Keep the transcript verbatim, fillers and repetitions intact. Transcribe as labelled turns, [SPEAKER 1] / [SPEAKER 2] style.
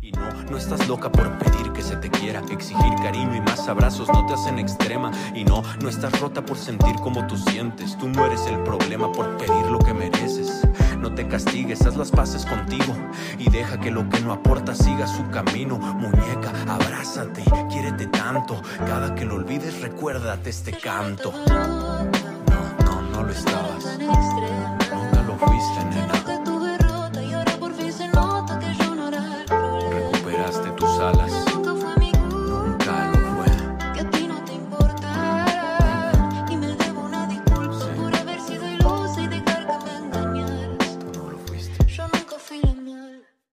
[SPEAKER 1] Y no, no estás loca por pedir que se te quiera. Exigir cariño y más abrazos no te hacen extrema. Y no, no estás rota por sentir como tú sientes. Tú no eres el problema por pedir lo que mereces. No te castigues, haz las paces contigo y deja que lo que no aporta siga su camino. Muñeca, abrázate, quiérete tanto. Cada que lo olvides recuérdate este canto. No, no, no lo estabas.